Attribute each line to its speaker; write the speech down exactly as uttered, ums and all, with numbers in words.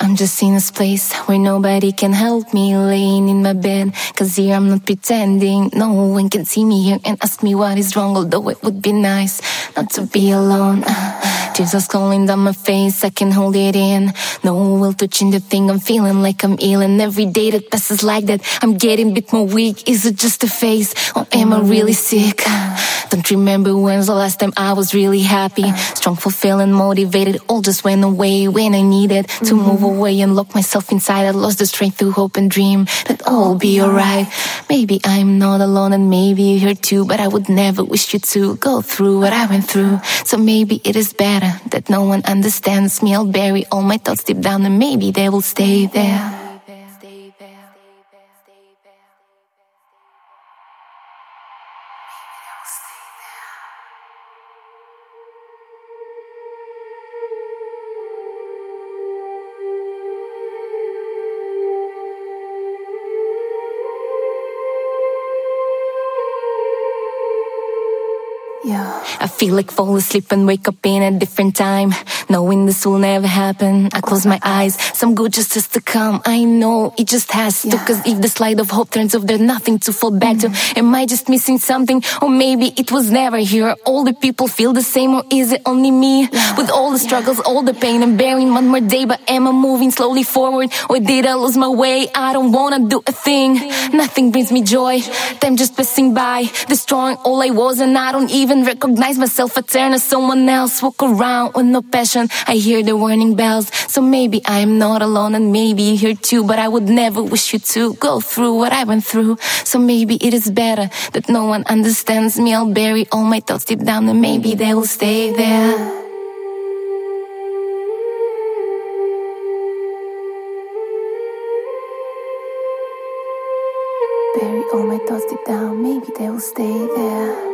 Speaker 1: I'm just in a space where nobody can help me, laying in my bed. Cause here I'm not pretending. No one can see me here and ask me what is wrong. Although it would be nice not to be alone. Tears are scrolling down my face, I can hold it in. No will touching the thing, I'm feeling like I'm ill. And every day that passes like that, I'm getting a bit more weak. Is it just a phase, or am I really sick? Don't remember when's the last time I was really happy. Strong, fulfilling, motivated, all just went away when I needed to move away and lock myself inside. I lost the strength to hope and dream that all will be alright. Maybe I'm not alone and maybe you're here too, but I would never wish you to go through what I went through. So maybe it is better that no one understands me. I'll bury all my thoughts deep down and maybe they will stay there. Yeah. I feel like fall asleep and wake up in a different time, knowing this will never happen. I close my eyes, some good just has to come. I know it just has to, yeah. Cause if the slide of hope turns off, there's nothing to fall back mm-hmm. to. Am I just missing something? Or maybe it was never here. All the people feel the same, or is it only me? Yeah. With all the struggles, yeah. all the pain, and bearing one more day, but am I moving slowly forward? Or did I lose my way? I don't wanna do a thing. Nothing brings me joy. Time just passing by, destroying all I was, and I don't even recognize myself. I turn to someone else, walk around with no passion. I hear the warning bells. So maybe I'm not alone and maybe you're here too, but I would never wish you to go through what I went through. So maybe it is better that no one understands me. I'll bury all my thoughts deep down and maybe they will stay there. Bury all my thoughts deep down, maybe they will stay there.